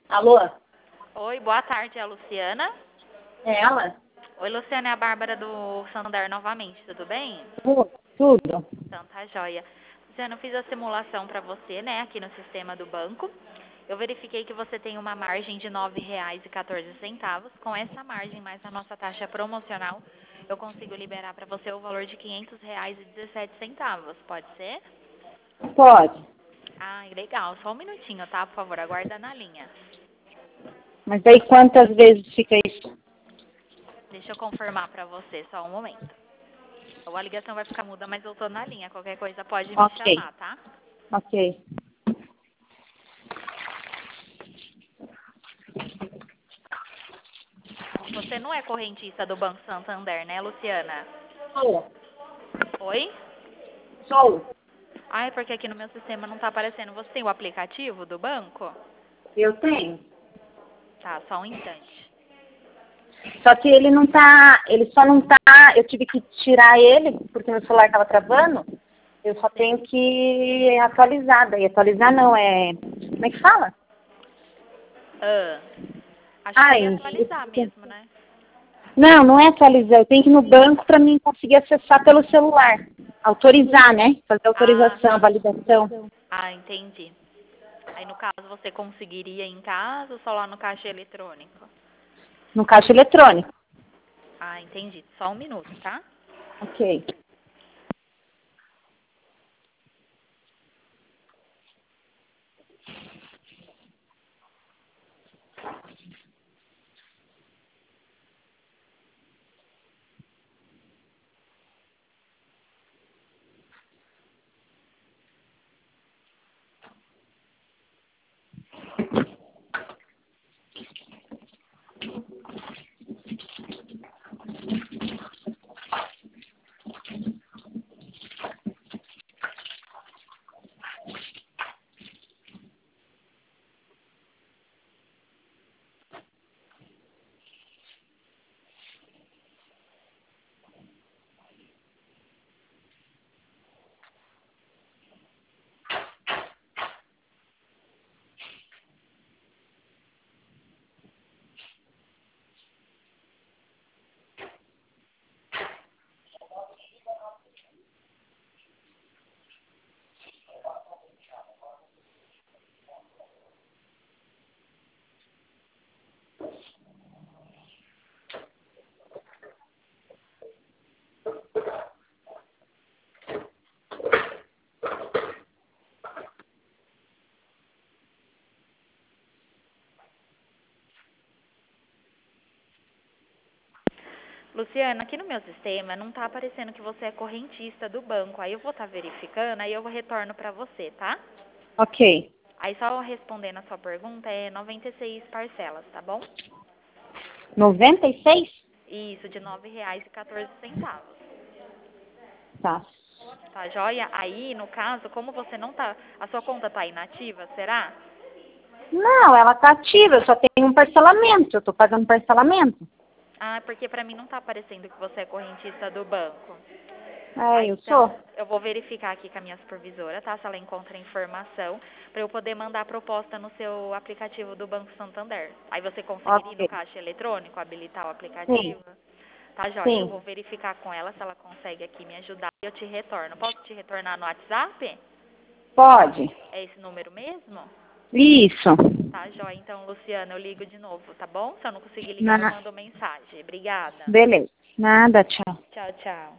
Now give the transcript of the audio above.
Alô? Oi, boa tarde, é a Luciana. É ela? Oi, Luciana, é a Bárbara do Santander novamente, tudo bem? Tudo. Então tá joia. Luciana, eu fiz a simulação para você, né, aqui no sistema do banco. Eu verifiquei que você tem uma margem de R$ 9,14. Com essa margem, mais a nossa taxa promocional, eu consigo liberar para você o valor de R$ 500,17. Pode ser? Pode. Ai, legal. Só um minutinho, tá? Por favor, aguarda na linha. Mas aí quantas vezes fica isso? Deixa eu confirmar para você, só um momento. A ligação vai ficar muda, mas eu tô na linha. Qualquer coisa pode me Ok. chamar, tá? Ok. Você não é correntista do Banco Santander, né, Luciana? Sou. Oi? Sou. Ai, porque aqui no meu sistema não tá aparecendo. Você tem o aplicativo do banco? Eu tenho. Tá, só um instante. Só que ele só não tá, eu tive que tirar ele, porque meu celular estava travando. Eu só Sim. tenho que atualizar. Daí atualizar não, como é que fala? Ah, acho que seria Ai, atualizar mesmo, né? não é atualizar, eu tenho que ir no banco para mim conseguir acessar pelo celular. Autorizar, né? Fazer Ah, autorização, validação. entendi. Aí, no caso, você conseguiria em casa ou só lá no caixa eletrônico? No caixa eletrônico. Ah, entendi. Só um minuto, tá? Ok. Luciana, aqui no meu sistema não tá aparecendo que você é correntista do banco. Aí eu vou estar verificando, aí eu retorno pra você, tá? Ok. Aí só respondendo a sua pergunta, é 96 parcelas, tá bom? 96. Isso, de R$ 9,14. Tá. Tá joia? Aí, no caso, como você não tá... A sua conta tá inativa, será? Não, ela tá ativa, eu só tenho um parcelamento, eu tô pagando parcelamento. Ah, porque pra mim não tá aparecendo que você é correntista do banco. É, Aí, eu então, sou. eu vou verificar aqui com a minha supervisora, tá? Se ela encontra informação, pra eu poder mandar a proposta no seu aplicativo do Banco Santander. Aí você conseguiria ir no Ok. caixa eletrônico, habilitar o Sim, aplicativo? Tá, joia. Eu vou sim. verificar com ela se ela consegue aqui me ajudar e eu te retorno. Posso te retornar no WhatsApp? Pode. É esse número mesmo? Isso. Tá, joia. Então, Luciana, eu ligo de novo, tá bom? Se eu não conseguir ligar, eu Na... mando mensagem. Obrigada. Beleza. Nada, tchau. Tchau, tchau.